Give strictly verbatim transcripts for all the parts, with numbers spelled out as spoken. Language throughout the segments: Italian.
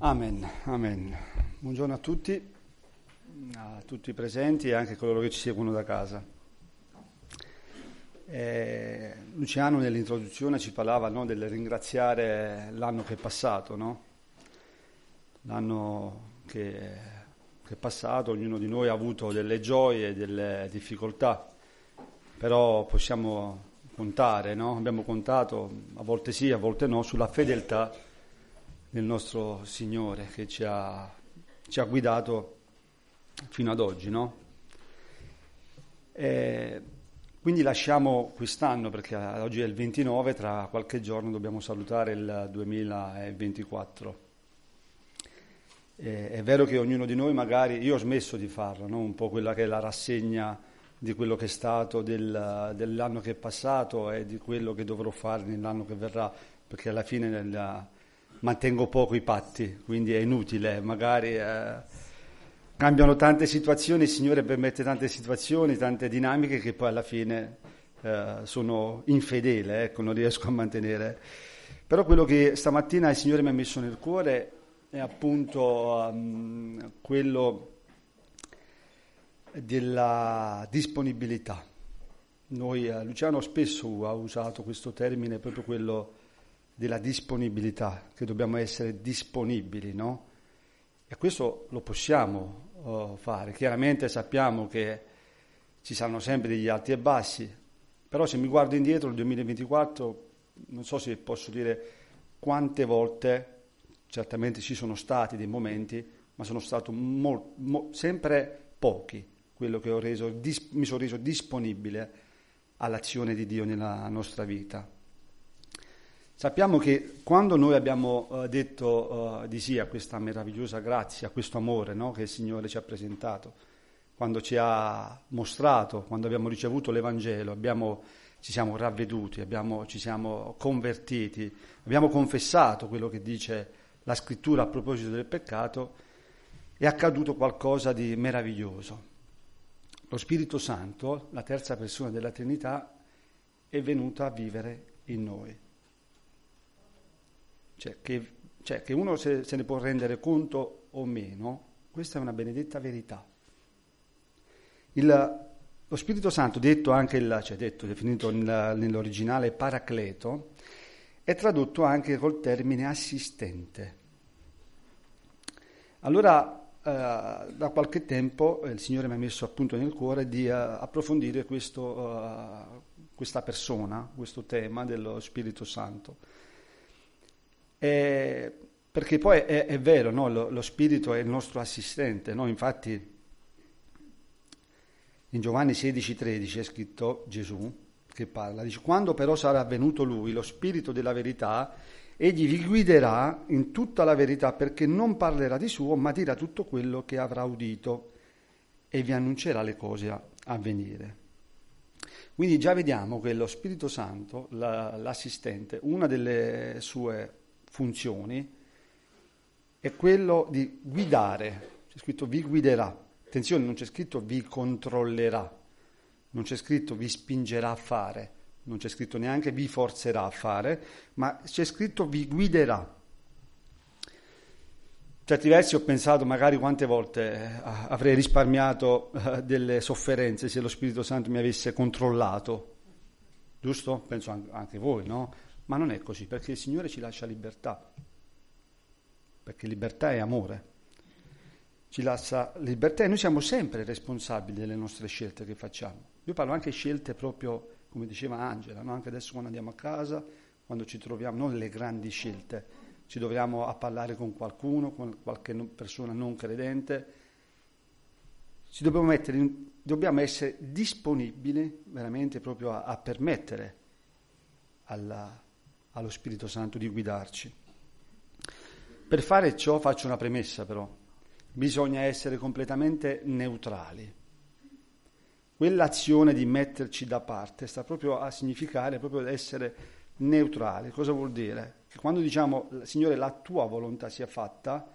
Amen, amen. Buongiorno a tutti, a tutti i presenti e anche a coloro che ci seguono da casa. Eh, Luciano nell'introduzione ci parlava, no, del ringraziare l'anno che è passato, no? L'anno che, che è passato, ognuno di noi ha avuto delle gioie e delle difficoltà, però possiamo contare, no? Abbiamo contato, a volte sì, a volte no, sulla fedeltà del nostro Signore che ci ha, ci ha guidato fino ad oggi, no? E quindi lasciamo quest'anno, perché oggi è il ventinove, tra qualche giorno dobbiamo salutare il duemilaventiquattro. E, è vero che ognuno di noi magari, io ho smesso di farlo, no? Un po' quella che è la rassegna di quello che è stato del, dell'anno che è passato e di quello che dovrò fare nell'anno che verrà, perché alla fine nella, mantengo poco i patti, quindi è inutile, magari eh, cambiano tante situazioni, il Signore permette tante situazioni, tante dinamiche che poi alla fine eh, sono infedele, ecco, non riesco a mantenere. Però quello che stamattina il Signore mi ha messo nel cuore è appunto um, quello della disponibilità. Noi, eh, Luciano spesso ha usato questo termine, proprio quello della disponibilità, che dobbiamo essere disponibili, no? E questo lo possiamo uh, fare. Chiaramente sappiamo che ci saranno sempre degli alti e bassi, però se mi guardo indietro il duemilaventiquattro, non so se posso dire quante volte, certamente ci sono stati dei momenti, ma sono stato mol, mo, sempre pochi, quello che ho reso, dis, mi sono reso disponibile all'azione di Dio nella nostra vita. Sappiamo che quando noi abbiamo uh, detto uh, di sì a questa meravigliosa grazia, a questo amore, no, che il Signore ci ha presentato, quando ci ha mostrato, quando abbiamo ricevuto l'Evangelo, abbiamo, ci siamo ravveduti, abbiamo, ci siamo convertiti, abbiamo confessato quello che dice la Scrittura a proposito del peccato, è accaduto qualcosa di meraviglioso. Lo Spirito Santo, la terza persona della Trinità, è venuta a vivere in noi. Cioè che, cioè che uno se, se ne può rendere conto o meno, questa è una benedetta verità. Il, lo Spirito Santo, detto anche, il, cioè detto, definito nel, nell'originale Paracleto, è tradotto anche col termine assistente. Allora, eh, da qualche tempo eh, il Signore mi ha messo appunto nel cuore di uh, approfondire questo, uh, questa persona, questo tema dello Spirito Santo. Eh, perché poi è, è vero, no? lo, lo Spirito è il nostro assistente, no? Infatti in Giovanni sedici tredici è scritto Gesù che parla, dice: quando però sarà venuto Lui, lo Spirito della verità, egli vi guiderà in tutta la verità, perché non parlerà di suo, ma dirà tutto quello che avrà udito e vi annuncerà le cose a venire. Quindi già vediamo che lo Spirito Santo, la, l'assistente, una delle sue funzioni è quello di guidare. C'è scritto vi guiderà. Attenzione, non c'è scritto vi controllerà, non c'è scritto vi spingerà a fare, non c'è scritto neanche vi forzerà a fare, ma c'è scritto vi guiderà. Certi versi ho pensato magari quante volte eh, avrei risparmiato eh, delle sofferenze se lo Spirito Santo mi avesse controllato, giusto? Penso anche voi, no? Ma non è così, perché il Signore ci lascia libertà, perché libertà è amore, ci lascia libertà e noi siamo sempre responsabili delle nostre scelte che facciamo. Io parlo anche di scelte proprio, come diceva Angela, no? Anche adesso quando andiamo a casa, quando ci troviamo, non le grandi scelte, ci troviamo a parlare con qualcuno, con qualche persona non credente, ci dobbiamo, mettere in, dobbiamo essere disponibili veramente proprio a, a permettere alla allo Spirito Santo di guidarci. Per fare ciò faccio una premessa però, bisogna essere completamente neutrali. Quell'azione di metterci da parte sta proprio a significare proprio essere neutrali. Cosa vuol dire? Che quando diciamo Signore la tua volontà sia fatta,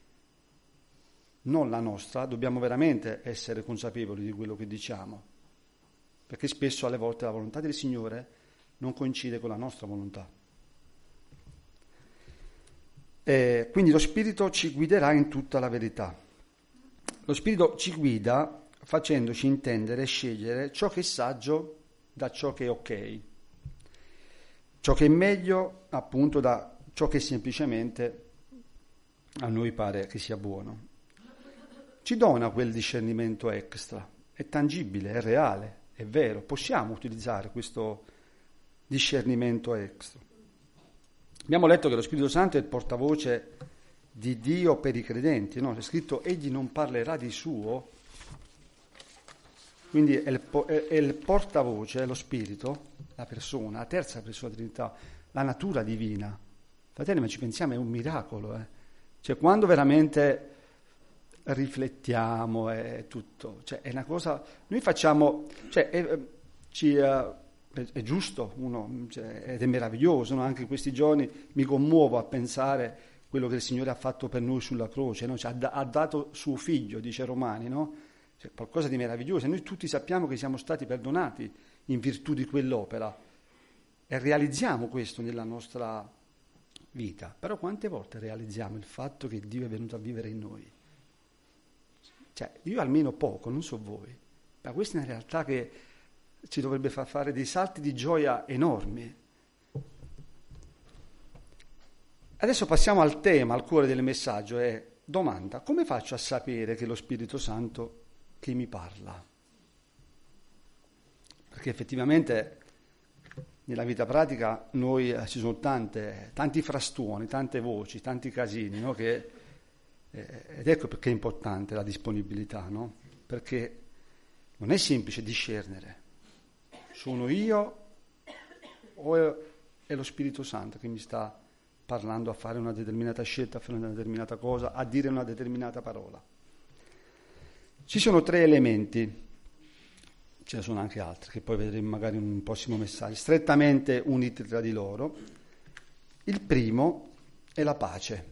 non la nostra, dobbiamo veramente essere consapevoli di quello che diciamo, perché spesso alle volte la volontà del Signore non coincide con la nostra volontà. Eh, quindi lo Spirito ci guiderà in tutta la verità. Lo Spirito ci guida facendoci intendere e scegliere ciò che è saggio da ciò che è ok, ciò che è meglio appunto da ciò che semplicemente a noi pare che sia buono. Ci dona quel discernimento extra, è tangibile, è reale, è vero, possiamo utilizzare questo discernimento extra. Abbiamo letto che lo Spirito Santo è il portavoce di Dio per i credenti, no? È scritto egli non parlerà di suo, quindi è il, è il portavoce, è lo Spirito, la persona, la terza persona della Trinità, la natura divina. Fratelli, ma ci pensiamo, è un miracolo, eh? Cioè quando veramente riflettiamo e tutto, cioè è una cosa, noi facciamo, cioè è, ci, uh, è, è giusto, uno, cioè, ed è meraviglioso, no? Anche in questi giorni mi commuovo a pensare quello che il Signore ha fatto per noi sulla croce, no? Cioè, ha, ha dato suo figlio, dice Romani, no? Cioè, qualcosa di meraviglioso, e noi tutti sappiamo che siamo stati perdonati in virtù di quell'opera e realizziamo questo nella nostra vita, però quante volte realizziamo il fatto che Dio è venuto a vivere in noi? Cioè, io almeno poco, non so voi, ma questa è una realtà che ci dovrebbe far fare dei salti di gioia enormi. Adesso passiamo al tema, al cuore del messaggio, è domanda, come faccio a sapere che è lo Spirito Santo che mi parla? Perché effettivamente nella vita pratica noi eh, ci sono tante, tanti frastuoni, tante voci, tanti casini, no? Che, eh, ed ecco perché è importante la disponibilità, no? Perché non è semplice discernere. Sono io o è, è lo Spirito Santo che mi sta parlando a fare una determinata scelta, a fare una determinata cosa, a dire una determinata parola? Ci sono tre elementi, ce ne sono anche altri, che poi vedremo magari in un prossimo messaggio, strettamente uniti tra di loro. Il primo è la pace,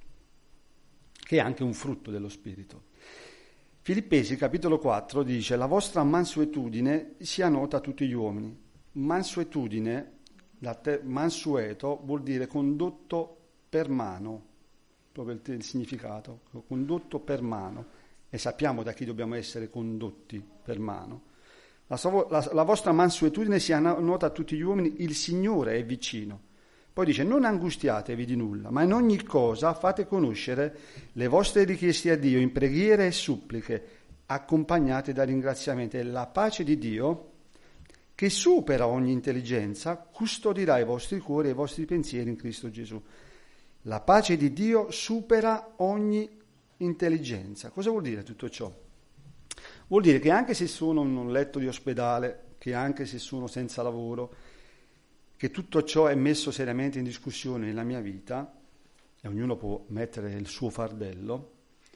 che è anche un frutto dello Spirito. Filippesi capitolo quattro dice: la vostra mansuetudine sia nota a tutti gli uomini. Mansuetudine, da te, mansueto, vuol dire condotto per mano, proprio il, il significato, condotto per mano, e sappiamo da chi dobbiamo essere condotti per mano. La, sua, la, la vostra mansuetudine sia nota a tutti gli uomini, il Signore è vicino. Poi dice: non angustiatevi di nulla, ma in ogni cosa fate conoscere le vostre richieste a Dio in preghiere e suppliche, accompagnate da ringraziamenti. E la pace di Dio, che supera ogni intelligenza, custodirà i vostri cuori e i vostri pensieri in Cristo Gesù. La pace di Dio supera ogni intelligenza. Cosa vuol dire tutto ciò? Vuol dire che anche se sono in un letto di ospedale, che anche se sono senza lavoro, che tutto ciò è messo seriamente in discussione nella mia vita, e ognuno può mettere il suo fardello,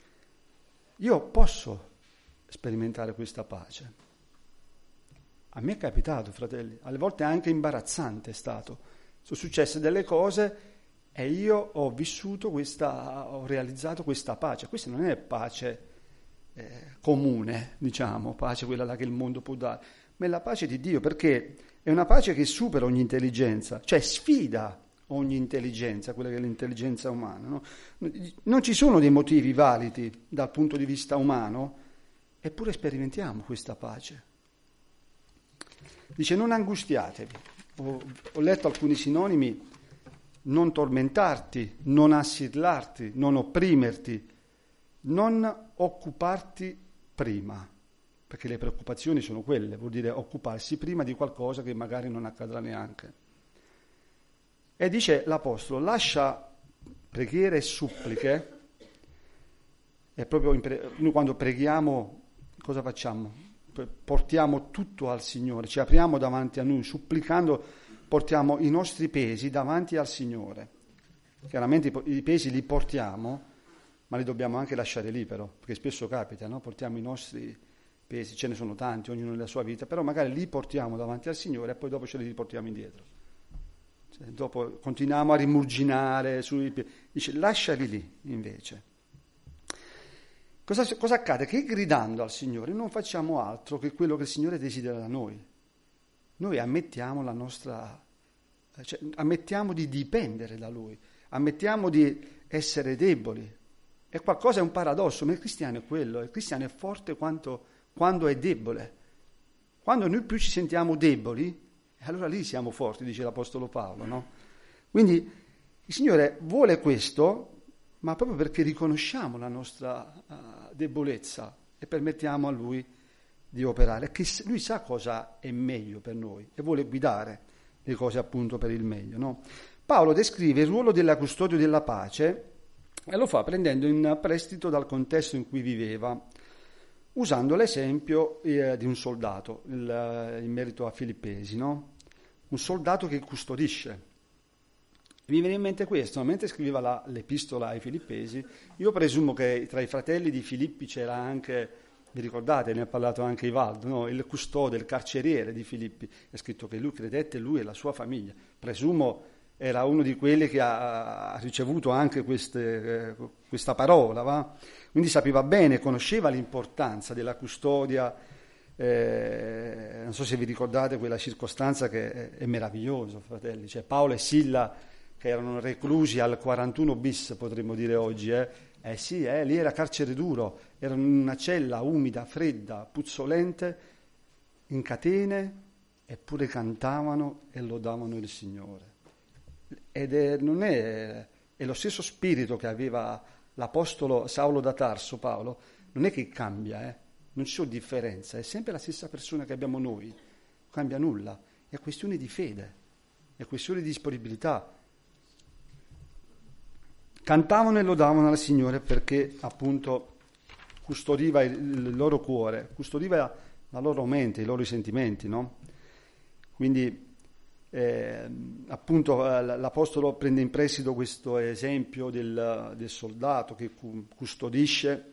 io posso sperimentare questa pace. A me è capitato, fratelli, alle volte anche imbarazzante è stato. Sono successe delle cose e io ho vissuto questa, ho realizzato questa pace. Questa non è pace Eh, comune, diciamo, pace quella là che il mondo può dare, ma è la pace di Dio, perché è una pace che supera ogni intelligenza, cioè sfida ogni intelligenza, quella che è l'intelligenza umana, no? Non ci sono dei motivi validi dal punto di vista umano, eppure sperimentiamo questa pace. Dice: non angustiatevi. Ho, ho letto alcuni sinonimi: non tormentarti, non assillarti, non opprimerti, non occuparti prima, perché le preoccupazioni sono quelle, vuol dire occuparsi prima di qualcosa che magari non accadrà neanche. E dice l'Apostolo: lascia preghiere e suppliche. È proprio pre- noi quando preghiamo cosa facciamo? Portiamo tutto al Signore, ci apriamo davanti a noi, supplicando portiamo i nostri pesi davanti al Signore. Chiaramente i pesi li portiamo, ma li dobbiamo anche lasciare lì, però, perché spesso capita, no? Portiamo i nostri pesi, ce ne sono tanti, ognuno nella sua vita, però magari li portiamo davanti al Signore e poi dopo ce li riportiamo indietro. Cioè, dopo continuiamo a rimurginare sui piedi. Dice: lasciali lì, invece. Cosa, cosa accade? Che gridando al Signore non facciamo altro che quello che il Signore desidera da noi. Noi ammettiamo la nostra, cioè, ammettiamo di dipendere da Lui. ammettiamo di essere deboli. È qualcosa, è un paradosso, ma il cristiano è quello, il cristiano è forte quanto, quando è debole. Quando noi più ci sentiamo deboli, allora lì siamo forti, dice l'Apostolo Paolo, no? Quindi il Signore vuole questo, ma proprio perché riconosciamo la nostra uh, debolezza e permettiamo a Lui di operare, che Lui sa cosa è meglio per noi e vuole guidare le cose appunto per il meglio, no? Paolo descrive il ruolo della custodio della pace e lo fa prendendo in prestito dal contesto in cui viveva, usando l'esempio eh, di un soldato, il, in merito a Filippesi, no? Un soldato che custodisce. Mi viene in mente questo, mentre scriveva la, l'epistola ai Filippesi, io presumo che tra i fratelli di Filippi c'era anche, vi ricordate, ne ha parlato anche Ivaldo, no? Il custode, il carceriere di Filippi, è scritto che lui credette, lui e la sua famiglia. Presumo era uno di quelli che ha, ha ricevuto anche queste, eh, questa parola, va? Quindi sapeva bene, conosceva l'importanza della custodia. Eh, non so se vi ricordate quella circostanza che è, è meravigliosa, fratelli, cioè Paolo e Silla che erano reclusi al quarantuno bis, potremmo dire oggi, eh, eh sì, eh, lì era carcere duro, erano in una cella umida, fredda, puzzolente, in catene, eppure cantavano e lodavano il Signore. Ed è, non è, è lo stesso spirito che aveva l'apostolo Saulo da Tarso, Paolo, non è che cambia, eh. Non ci sono differenze, è sempre la stessa persona che abbiamo noi, non cambia nulla, è questione di fede, è questione di disponibilità. Cantavano e lodavano al Signore perché appunto custodiva il, il loro cuore, custodiva la loro mente, i loro sentimenti, no? Quindi eh, appunto l'Apostolo prende in prestito questo esempio del, del soldato che custodisce.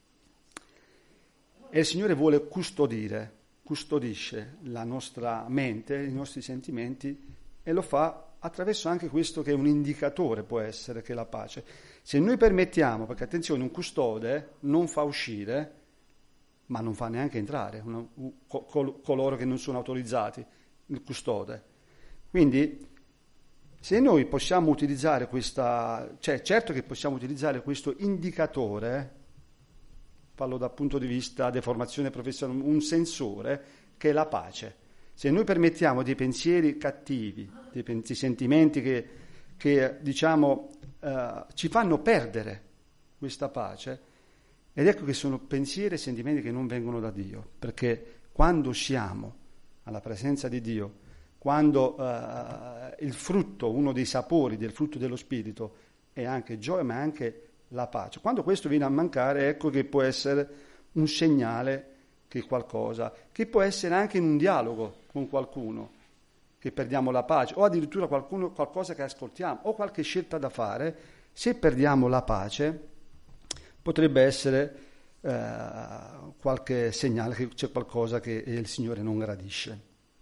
E il Signore vuole custodire, custodisce la nostra mente, i nostri sentimenti e lo fa attraverso anche questo che è un indicatore, può essere, che è la pace. Se noi permettiamo, perché attenzione, un custode non fa uscire, ma non fa neanche entrare uno, col, coloro che non sono autorizzati, il custode. Quindi se noi possiamo utilizzare questa, cioè certo che possiamo utilizzare questo indicatore, parlo dal punto di vista di formazione professionale, un sensore che è la pace. Se noi permettiamo dei pensieri cattivi, dei, pen- dei sentimenti che, che diciamo eh, ci fanno perdere questa pace, ed ecco che sono pensieri e sentimenti che non vengono da Dio, perché quando siamo alla presenza di Dio, quando eh, il frutto, uno dei sapori del frutto dello Spirito è anche gioia, ma è anche la pace. Quando questo viene a mancare, ecco che può essere un segnale che qualcosa, che può essere anche in un dialogo con qualcuno, che perdiamo la pace, o addirittura qualcuno, qualcosa che ascoltiamo, o qualche scelta da fare. Se perdiamo la pace, potrebbe essere eh, qualche segnale che c'è qualcosa che il Signore non gradisce.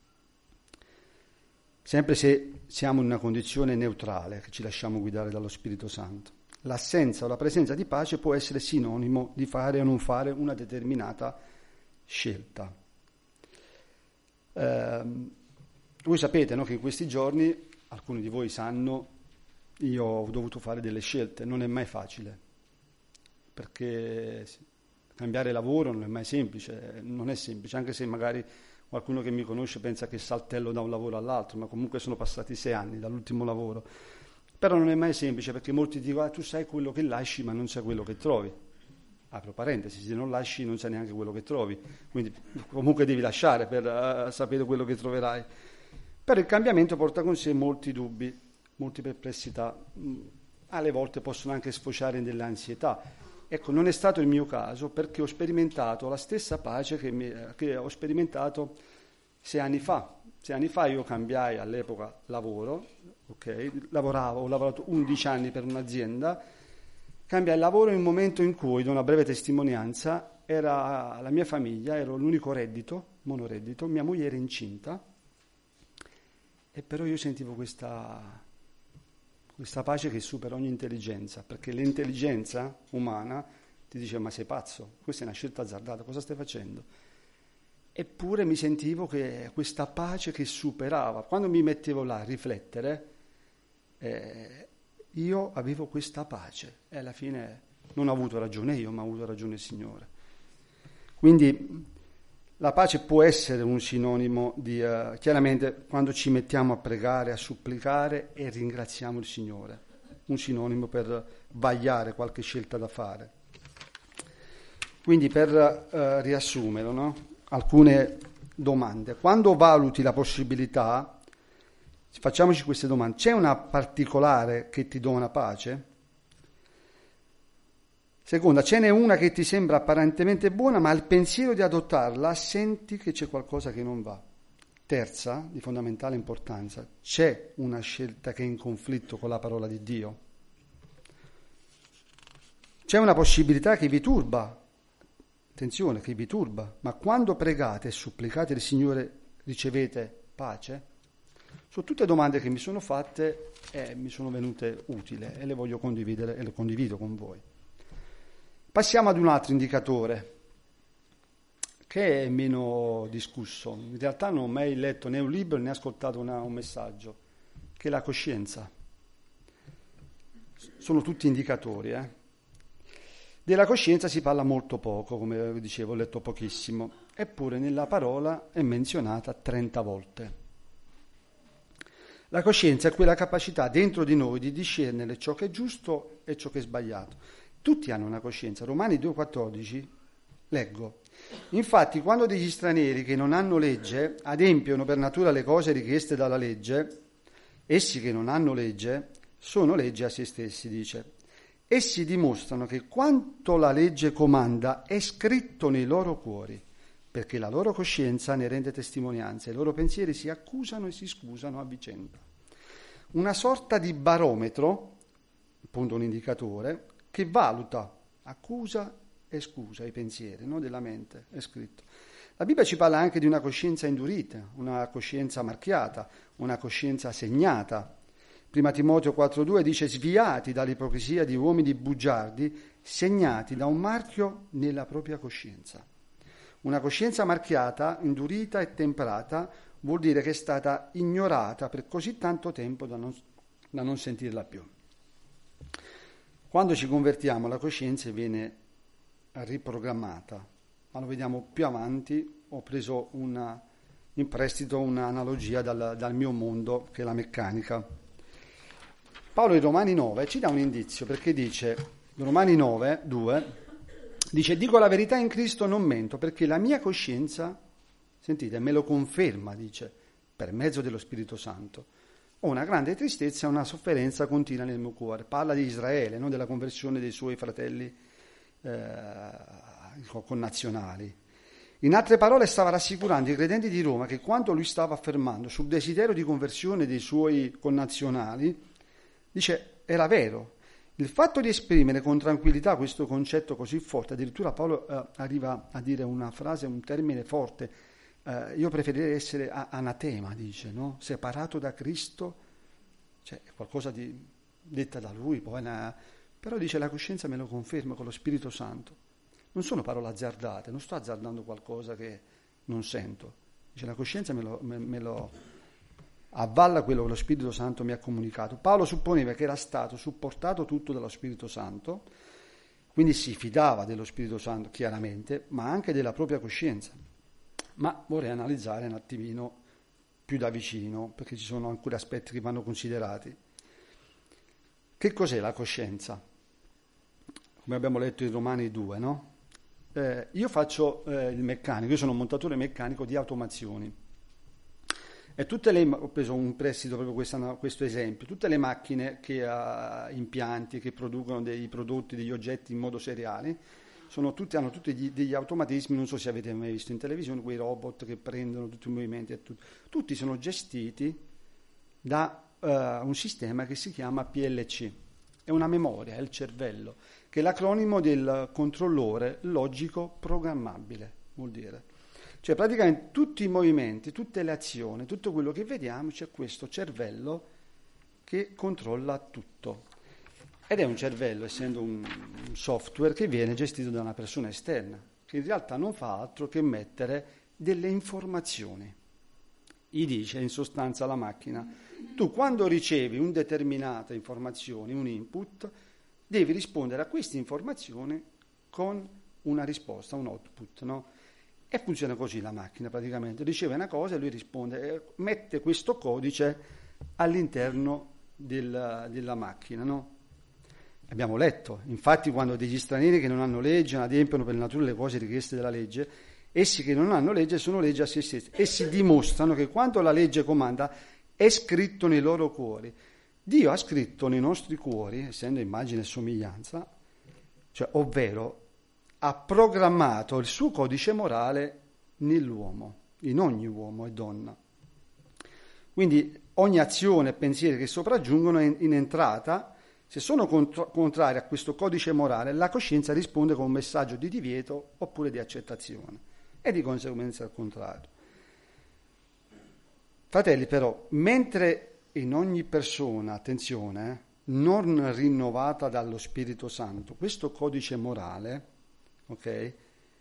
Sempre se siamo in una condizione neutrale, che ci lasciamo guidare dallo Spirito Santo. L'assenza o la presenza di pace può essere sinonimo di fare o non fare una determinata scelta. Eh, voi sapete, no, che in questi giorni, alcuni di voi sanno, io ho dovuto fare delle scelte, non è mai facile, perché cambiare lavoro non è mai semplice, non è semplice, anche se magari qualcuno che mi conosce pensa che saltello da un lavoro all'altro, ma comunque sono passati sei anni dall'ultimo lavoro. Però non è mai semplice, perché molti dicono, ah, tu sai quello che lasci ma non sai quello che trovi. Apro parentesi, se non lasci non sai neanche quello che trovi, quindi comunque devi lasciare per uh, sapere quello che troverai. Però il cambiamento porta con sé molti dubbi, molte perplessità, alle volte possono anche sfociare in delle ansietà. Ecco, non è stato il mio caso, perché ho sperimentato la stessa pace che, mi, che ho sperimentato sei anni fa. Sei anni fa io cambiai all'epoca lavoro, ok? Lavoravo, ho lavorato undici anni per un'azienda, cambiai il lavoro in un momento in cui, da una breve testimonianza, era la mia famiglia, ero l'unico reddito, monoreddito, mia moglie era incinta, e però io sentivo questa, questa pace che supera ogni intelligenza, perché l'intelligenza umana ti dice, ma sei pazzo, questa è una scelta azzardata, cosa stai facendo? Eppure mi sentivo che questa pace che superava, quando mi mettevo là a riflettere, eh, io avevo questa pace e alla fine non ho avuto ragione io, ma ha avuto ragione il Signore. Quindi la pace può essere un sinonimo di, uh, chiaramente, quando ci mettiamo a pregare, a supplicare e ringraziamo il Signore, un sinonimo per vagliare qualche scelta da fare. Quindi per uh, riassumere, no? Alcune domande. Quando valuti la possibilità, facciamoci queste domande. C'è una particolare che ti dona pace? Seconda, ce n'è una che ti sembra apparentemente buona, ma al pensiero di adottarla senti che c'è qualcosa che non va. Terza, di fondamentale importanza, c'è una scelta che è in conflitto con la parola di Dio. C'è una possibilità che vi turba. Attenzione, che vi turba, ma quando pregate e supplicate il Signore ricevete pace? Sono tutte domande che mi sono fatte e mi sono venute utili e le voglio condividere e le condivido con voi. Passiamo ad un altro indicatore che è meno discusso. In realtà non ho mai letto né un libro né ascoltato una, un messaggio, che è la coscienza. Sono tutti indicatori, eh? Della coscienza si parla molto poco, come dicevo, ho letto pochissimo, eppure nella parola è menzionata trenta volte. La coscienza è quella capacità dentro di noi di discernere ciò che è giusto e ciò che è sbagliato. Tutti hanno una coscienza. Romani due quattordici, leggo. Infatti, quando degli stranieri che non hanno legge adempiono per natura le cose richieste dalla legge, essi che non hanno legge sono legge a se stessi, dice. Essi dimostrano che quanto la legge comanda è scritto nei loro cuori, perché la loro coscienza ne rende testimonianza, i loro pensieri si accusano e si scusano a vicenda. Una sorta di barometro, appunto un indicatore, che valuta, accusa e scusa i pensieri, no, della mente, è scritto. La Bibbia ci parla anche di una coscienza indurita, una coscienza marchiata, una coscienza segnata. Prima Timoteo quattro due dice sviati dall'ipocrisia di uomini bugiardi, segnati da un marchio nella propria coscienza. Una coscienza marchiata, indurita e temprata vuol dire che è stata ignorata per così tanto tempo da non, da non sentirla più. Quando ci convertiamo la coscienza viene riprogrammata, ma lo vediamo più avanti. Ho preso una, in prestito un'analogia dal, dal mio mondo, che è la meccanica. Paolo in Romani nove ci dà un indizio, perché dice, in Romani nove due, dice, dico la verità in Cristo, non mento, perché la mia coscienza, sentite, me lo conferma, dice, per mezzo dello Spirito Santo. Ho una grande tristezza e una sofferenza continua nel mio cuore. Parla di Israele, no? Della conversione dei suoi fratelli eh, connazionali. In altre parole stava rassicurando i credenti di Roma che quanto lui stava affermando sul desiderio di conversione dei suoi connazionali, dice, era vero. Il fatto di esprimere con tranquillità questo concetto così forte, addirittura Paolo eh, arriva a dire una frase, un termine forte, eh, io preferirei essere a- anatema, dice, no? Separato da Cristo, cioè è qualcosa di detta da lui, poi una... però dice la coscienza me lo conferma con lo Spirito Santo. Non sono parole azzardate, non sto azzardando qualcosa che non sento, dice la coscienza me lo... Me, me lo avvalla quello che lo Spirito Santo mi ha comunicato. Paolo supponeva che era stato supportato tutto dallo Spirito Santo, quindi si fidava dello Spirito Santo chiaramente, ma anche della propria coscienza. Ma vorrei analizzare un attimino più da vicino, perché ci sono alcuni aspetti che vanno considerati. Che cos'è la coscienza? Come abbiamo letto in Romani due, no? Eh, io faccio eh, il meccanico, io sono un montatore meccanico di automazioni. E tutte le, ho preso un prestito proprio questa, questo esempio, tutte le macchine che uh, impianti che producono dei prodotti, degli oggetti in modo seriale, sono tutti, hanno tutti gli, degli automatismi, non so se avete mai visto in televisione, quei robot che prendono tutti i movimenti, e tutto. Tutti sono gestiti da uh, un sistema che si chiama P L C, è una memoria, è il cervello, che è l'acronimo del controllore logico programmabile, vuol dire. Cioè praticamente tutti i movimenti, tutte le azioni, tutto quello che vediamo, c'è questo cervello che controlla tutto. Ed è un cervello, essendo un software, che viene gestito da una persona esterna, che in realtà non fa altro che mettere delle informazioni Gli dice in sostanza alla macchina: tu quando ricevi un determinata informazione, un input, devi rispondere a questa informazione con una risposta, un output, no? E funziona così la macchina praticamente, riceve una cosa e lui risponde, mette questo codice all'interno del, della macchina, no? Abbiamo letto, infatti, quando degli stranieri che non hanno legge, non adempiono per natura le cose richieste dalla legge, essi che non hanno legge sono legge a se stessi. Essi dimostrano che quanto la legge comanda è scritto nei loro cuori. Dio ha scritto nei nostri cuori, essendo immagine e somiglianza, cioè, ovvero ha programmato il suo codice morale nell'uomo, in ogni uomo e donna. Quindi ogni azione e pensieri che sopraggiungono in, in entrata, se sono contro- contrari a questo codice morale, la coscienza risponde con un messaggio di divieto oppure di accettazione e di conseguenza al contrario. Fratelli, però, mentre in ogni persona, attenzione, eh, non rinnovata dallo Spirito Santo, questo codice morale, ok,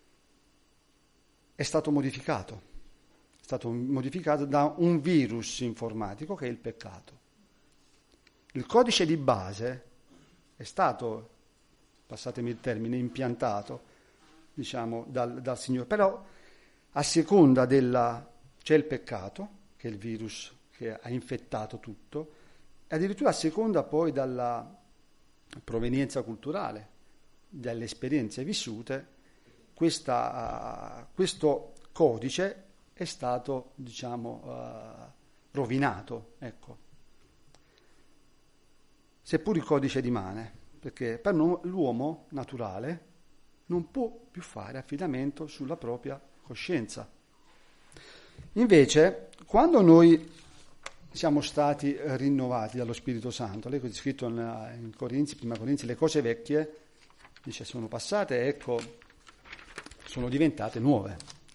è stato modificato, è stato modificato da un virus informatico che è il peccato. Il codice di base è stato, passatemi il termine, impiantato, diciamo, dal, dal Signore, però a seconda della, c'è il peccato, che è il virus che ha infettato tutto, e addirittura a seconda poi dalla provenienza culturale, dalle esperienze vissute, questa, uh, questo codice è stato, diciamo, uh, rovinato, ecco. Seppur il codice rimane, perché per noi l'uomo naturale non può più fare affidamento sulla propria coscienza. Invece, quando noi siamo stati rinnovati dallo Spirito Santo, lei è scritto in, in Corinzi, prima Corinzi, le cose vecchie, dice, sono passate, ecco, sono diventate nuove.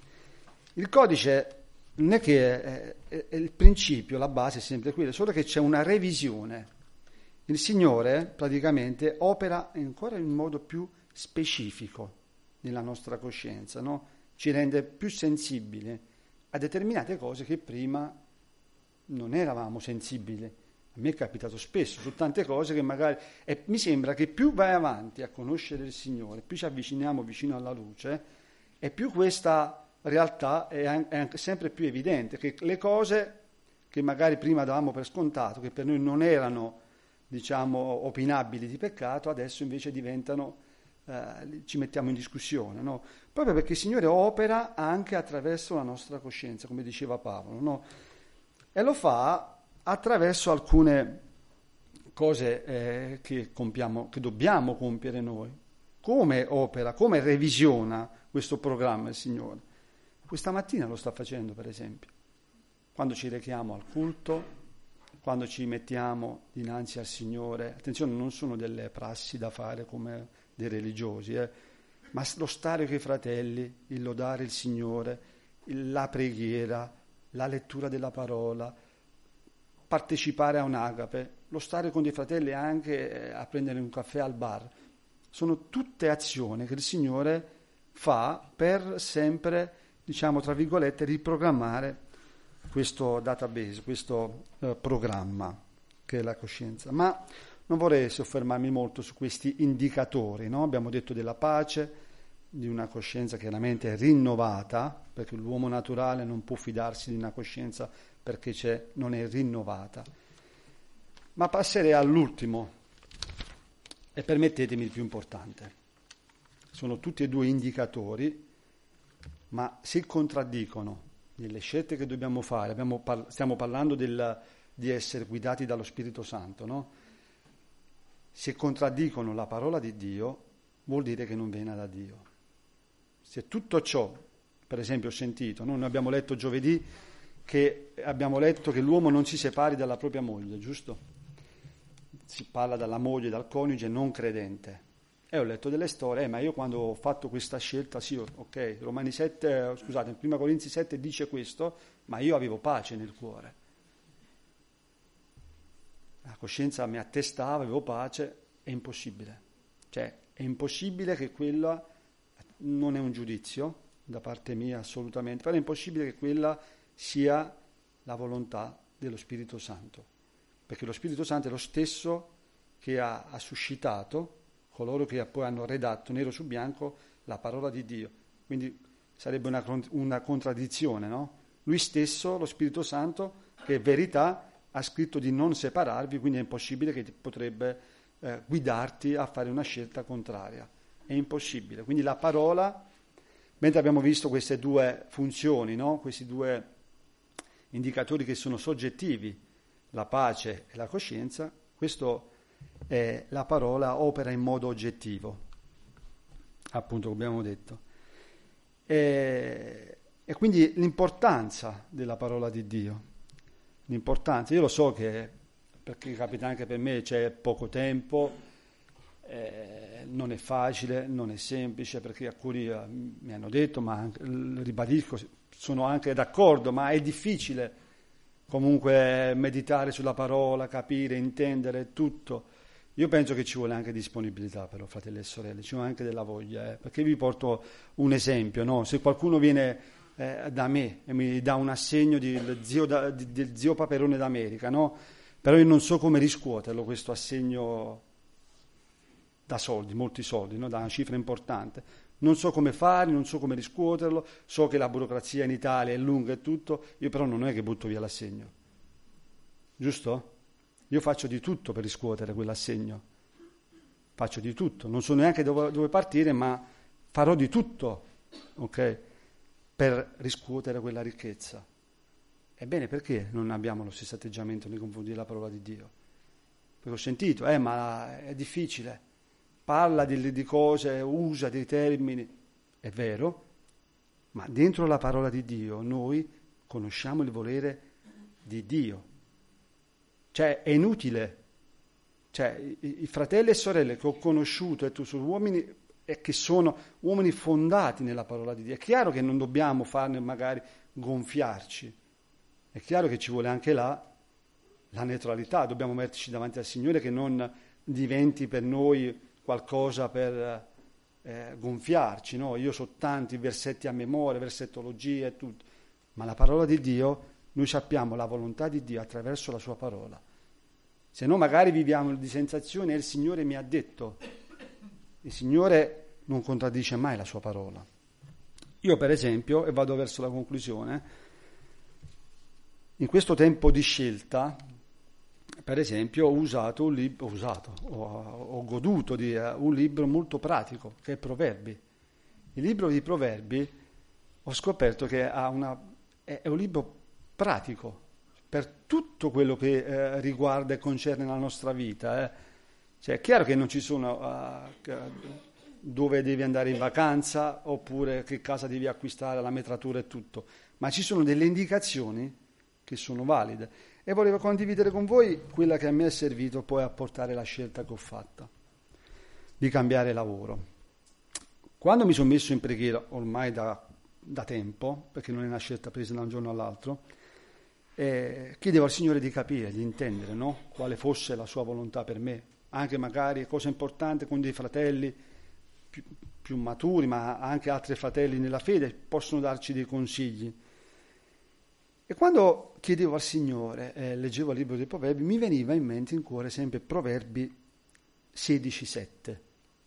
Il codice non è che è, è, è il principio, la base è sempre quella, solo che c'è una revisione. Il Signore praticamente opera ancora in modo più specifico nella nostra coscienza, no? Ci rende più sensibili a determinate cose che prima non eravamo sensibili. A me è capitato spesso su tante cose che magari... E mi sembra che più vai avanti a conoscere il Signore, più ci avviciniamo vicino alla luce, e più questa realtà è anche sempre più evidente, che le cose che magari prima davamo per scontato, che per noi non erano, diciamo, opinabili di peccato, adesso invece diventano, eh, ci mettiamo in discussione, no? Proprio perché il Signore opera anche attraverso la nostra coscienza, come diceva Paolo, no? E lo fa attraverso alcune cose eh, che compiamo, che dobbiamo compiere noi. Come opera, come revisiona questo programma il Signore? Questa mattina lo sta facendo, per esempio, quando ci rechiamo al culto, quando ci mettiamo dinanzi al Signore. Attenzione, non sono delle prassi da fare come dei religiosi, eh, ma lo stare con i fratelli, il lodare il Signore, la preghiera, la lettura della parola, partecipare a un'agape, lo stare con dei fratelli anche a prendere un caffè al bar. Sono tutte azioni che il Signore fa per sempre, diciamo, tra virgolette, riprogrammare questo database, questo eh, programma che è la coscienza. Ma non vorrei soffermarmi molto su questi indicatori, no? Abbiamo detto della pace, di una coscienza chiaramente rinnovata, perché l'uomo naturale non può fidarsi di una coscienza perché c'è, non è rinnovata. Ma passerei all'ultimo, e permettetemi il più importante. Sono tutti e due indicatori, ma si contraddicono nelle scelte che dobbiamo fare. Abbiamo par- stiamo parlando del, di essere guidati dallo Spirito Santo, no? Se contraddicono la parola di Dio, vuol dire che non viene da Dio. Se tutto ciò, per esempio ho sentito, no? Noi abbiamo letto giovedì che abbiamo letto che l'uomo non si separi dalla propria moglie, giusto? Si parla dalla moglie, dal coniuge non credente. E ho letto delle storie, eh, ma io quando ho fatto questa scelta, sì, ok, Romani sette, scusate, in prima Corinzi sette dice questo, ma io avevo pace nel cuore. La coscienza mi attestava, avevo pace, è impossibile. Cioè, è impossibile che quella, non è un giudizio da parte mia assolutamente, però è impossibile che quella sia la volontà dello Spirito Santo, perché lo Spirito Santo è lo stesso che ha, ha suscitato coloro che poi hanno redatto nero su bianco la parola di Dio. Quindi sarebbe una, una contraddizione, no? Lui stesso, lo Spirito Santo, che è verità, ha scritto di non separarvi, quindi è impossibile che potrebbe eh, guidarti a fare una scelta contraria. È impossibile. Quindi la parola, mentre abbiamo visto queste due funzioni, no? Questi due indicatori che sono soggettivi, la pace e la coscienza, questo è la parola opera in modo oggettivo, appunto come abbiamo detto. E, e quindi l'importanza della parola di Dio, l'importanza, io lo so che, perché capita anche per me, c'è poco tempo, eh, non è facile, non è semplice, perché alcuni eh, mi hanno detto, ma anche, ribadisco, sono anche d'accordo, ma è difficile comunque meditare sulla parola, capire, intendere tutto. Io penso che ci vuole anche disponibilità, però, fratelli e sorelle, ci vuole anche della voglia, eh? Perché vi porto un esempio, no? Se qualcuno viene eh, da me e mi dà un assegno di, del, zio da, di, del zio Paperone d'America, no? Però io non so come riscuoterlo, questo assegno da soldi, molti soldi, no? Da una cifra importante. Non so come fare, non so come riscuoterlo, so che la burocrazia in Italia è lunga e tutto, io però non è che butto via l'assegno, giusto? Io faccio di tutto per riscuotere quell'assegno, faccio di tutto, non so neanche dove, dove partire, ma farò di tutto, ok, per riscuotere quella ricchezza. Ebbene, perché non abbiamo lo stesso atteggiamento nei confronti della parola di Dio? Perché ho sentito, eh, ma è difficile, parla di, di cose, usa dei termini, è vero, ma dentro la parola di Dio noi conosciamo il volere di Dio. Cioè è inutile, cioè i, i fratelli e sorelle che ho conosciuto e tu sono uomini e che sono uomini fondati nella parola di Dio. È chiaro che non dobbiamo farne magari gonfiarci, è chiaro che ci vuole anche là la neutralità, dobbiamo metterci davanti al Signore che non diventi per noi qualcosa per eh, gonfiarci, no? Io so tanti versetti a memoria, versettologia e tutto, ma la parola di Dio, noi sappiamo la volontà di Dio attraverso la sua parola. Se no magari viviamo di sensazione e il Signore mi ha detto. Il Signore non contraddice mai la sua parola. Io per esempio, e vado verso la conclusione, in questo tempo di scelta, per esempio ho usato un libro, ho, usato, ho, ho goduto di uh, un libro molto pratico, che è Proverbi. Il libro di Proverbi ho scoperto che ha una, è, è un libro pratico per tutto quello che eh, riguarda e concerne la nostra vita. Eh. Cioè, è chiaro che non ci sono uh, dove devi andare in vacanza oppure che casa devi acquistare, la metratura e tutto, ma ci sono delle indicazioni che sono valide. E volevo condividere con voi quella che a me è servito poi a portare la scelta che ho fatta di cambiare lavoro. Quando mi sono messo in preghiera, ormai da, da tempo, perché non è una scelta presa da un giorno all'altro, eh, chiedevo al Signore di capire, di intendere, no? Quale fosse la sua volontà per me, anche magari cosa importante con dei fratelli più, più maturi, ma anche altri fratelli nella fede possono darci dei consigli. E quando chiedevo al Signore, eh, leggevo il libro dei Proverbi, mi veniva in mente in cuore sempre Proverbi sedici sette,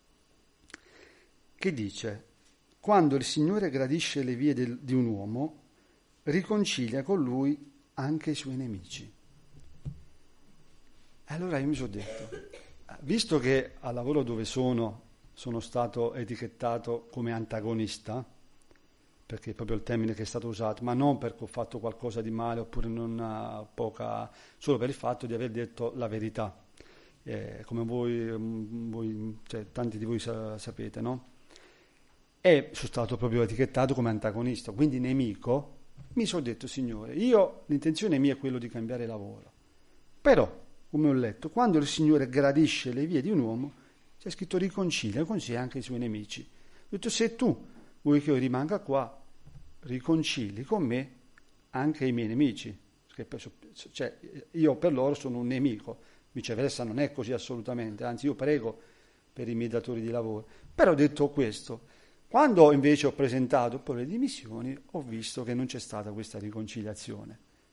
che dice: quando il Signore gradisce le vie del, di un uomo, riconcilia con lui anche i suoi nemici. Allora io mi sono detto, visto che al lavoro dove sono sono stato etichettato come antagonista, perché è proprio il termine che è stato usato, ma non perché ho fatto qualcosa di male oppure non poca, solo per il fatto di aver detto la verità, eh, come voi, voi cioè, tanti di voi sa, sapete, no? E sono stato proprio etichettato come antagonista, quindi nemico. Mi sono detto, Signore, io l'intenzione mia è quello di cambiare lavoro, però, come ho letto, quando il Signore gradisce le vie di un uomo, c'è scritto riconcilia con sé anche i suoi nemici. Ho detto, se tu vuoi che io rimanga qua, riconcili con me anche i miei nemici, perché cioè, io per loro sono un nemico, viceversa non è così assolutamente, anzi io prego per i miei datori di lavoro. Però ho detto questo, quando invece ho presentato poi le dimissioni ho visto che non c'è stata questa riconciliazione.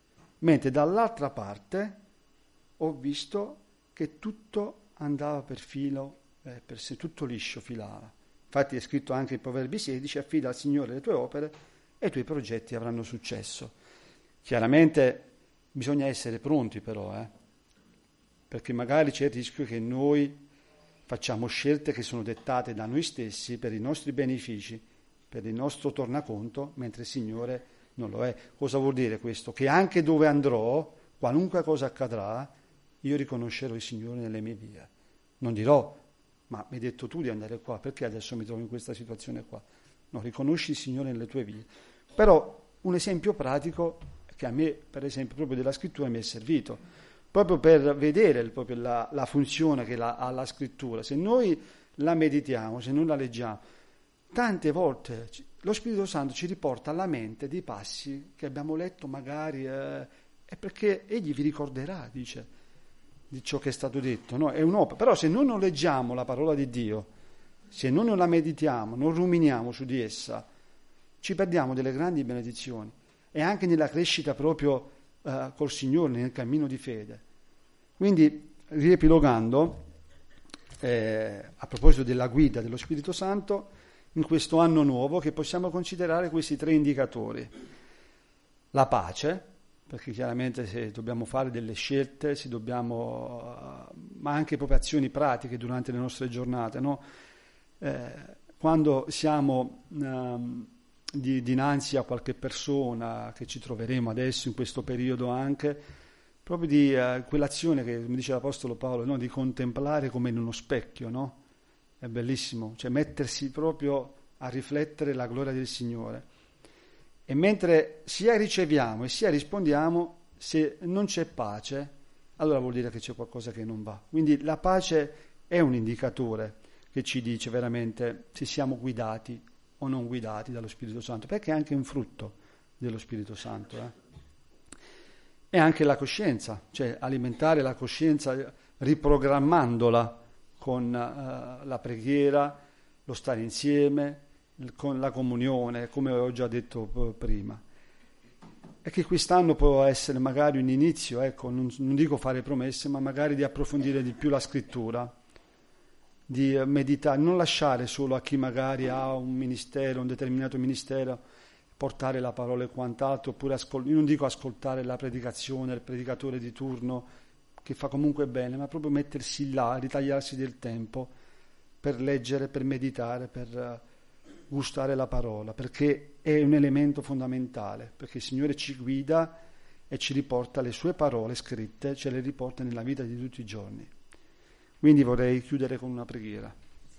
mentre dall'altra parte ho visto che tutto andava per filo, eh, per sé, tutto liscio filava. Infatti è scritto anche in Proverbi sedici, affida al Signore le tue opere e i tuoi progetti avranno successo. Chiaramente bisogna essere pronti però, eh, perché magari c'è il rischio che noi facciamo scelte che sono dettate da noi stessi per i nostri benefici, per il nostro tornaconto, mentre il Signore non lo è. Cosa vuol dire questo? Che anche dove andrò, qualunque cosa accadrà, io riconoscerò il Signore nelle mie vie. Non dirò, ma mi hai detto tu di andare qua, perché adesso mi trovo in questa situazione qua? No, riconosci il Signore nelle tue vie. Però un esempio pratico che a me, per esempio, proprio della scrittura mi è servito, proprio per vedere proprio la, la funzione che la, ha la scrittura. Se noi la meditiamo, se noi la leggiamo, tante volte lo Spirito Santo ci riporta alla mente dei passi che abbiamo letto magari, eh, è perché Egli vi ricorderà, dice, di ciò che è stato detto, no? È un'opera. Però se noi non leggiamo la parola di Dio, se noi non la meditiamo, non ruminiamo su di essa, ci perdiamo delle grandi benedizioni e anche nella crescita proprio eh, col Signore, nel cammino di fede. Quindi, riepilogando, eh, a proposito della guida dello Spirito Santo, in questo anno nuovo che possiamo considerare questi tre indicatori. La pace, perché chiaramente se dobbiamo fare delle scelte, se dobbiamo, ma anche proprio azioni pratiche durante le nostre giornate, no? Eh, quando siamo um, di, dinanzi a qualche persona che ci troveremo adesso in questo periodo anche, proprio di uh, quell'azione che mi dice l'Apostolo Paolo, no? Di contemplare come in uno specchio, no? È bellissimo, cioè mettersi proprio a riflettere la gloria del Signore. E mentre sia riceviamo e sia rispondiamo, se non c'è pace, allora vuol dire che c'è qualcosa che non va. Quindi la pace è un indicatore che ci dice veramente se siamo guidati o non guidati dallo Spirito Santo, perché è anche un frutto dello Spirito Santo. Eh? E anche la coscienza, cioè alimentare la coscienza riprogrammandola con uh, la preghiera, lo stare insieme, con la comunione, come ho già detto prima. E che quest'anno può essere magari un inizio, ecco, non, non dico fare promesse, ma magari di approfondire di più la scrittura, di meditare, non lasciare solo a chi magari ha un ministero, un determinato ministero, portare la parola e quant'altro, oppure ascol- io non dico ascoltare la predicazione, il predicatore di turno, che fa comunque bene, ma proprio mettersi là, ritagliarsi del tempo per leggere, per meditare, per gustare la parola, perché è un elemento fondamentale, perché il Signore ci guida e ci riporta le sue parole scritte, ce le riporta nella vita di tutti i giorni. Quindi vorrei chiudere con una preghiera.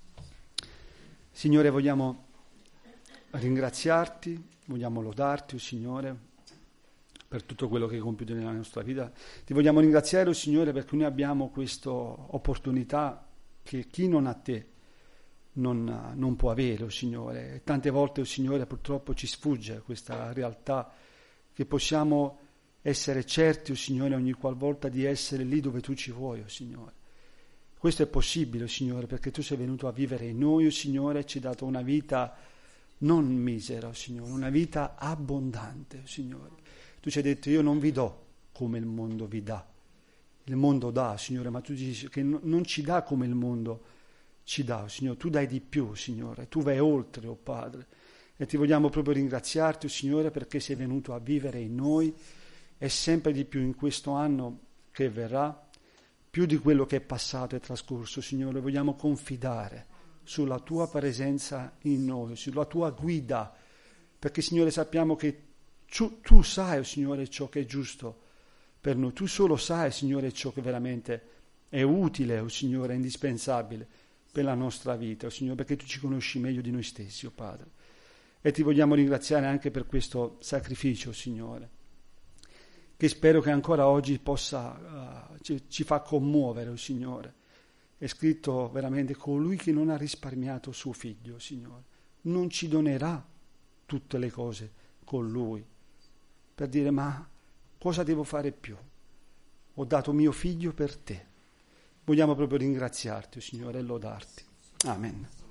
Signore, vogliamo ringraziarti, vogliamo lodarti, oh Signore, per tutto quello che hai compiuto nella nostra vita. Ti vogliamo ringraziare, oh Signore, perché noi abbiamo questa opportunità che chi non ha te non, non può avere, oh Signore. E tante volte, oh Signore, purtroppo ci sfugge questa realtà, che possiamo essere certi, oh Signore, ogni qualvolta di essere lì dove tu ci vuoi, oh Signore. Questo è possibile, oh Signore, perché tu sei venuto a vivere in noi, oh Signore, e ci hai dato una vita non misera, oh Signore, una vita abbondante, oh Signore. Tu ci hai detto, io non vi do come il mondo vi dà. Il mondo dà, Signore, ma tu dici che non ci dà come il mondo ci dà, oh Signore. Tu dai di più, Signore. Tu vai oltre, oh Padre. E ti vogliamo proprio ringraziarti, oh Signore, perché sei venuto a vivere in noi e sempre di più in questo anno che verrà, più di quello che è passato e trascorso, Signore. Vogliamo confidare sulla tua presenza in noi, sulla tua guida, perché, Signore, sappiamo che tu, tu sai, oh Signore, ciò che è giusto per noi. Tu solo sai, Signore, ciò che veramente è utile, oh Signore, è indispensabile per la nostra vita, oh Signore, perché tu ci conosci meglio di noi stessi, oh Padre. E ti vogliamo ringraziare anche per questo sacrificio, oh Signore, che spero che ancora oggi possa, uh, ci, ci fa commuovere, oh Signore. È scritto veramente, colui che non ha risparmiato suo figlio, oh Signore, non ci donerà tutte le cose con lui, per dire, ma cosa devo fare più? Ho dato mio figlio per te. Vogliamo proprio ringraziarti, oh Signore, e lodarti. Amen.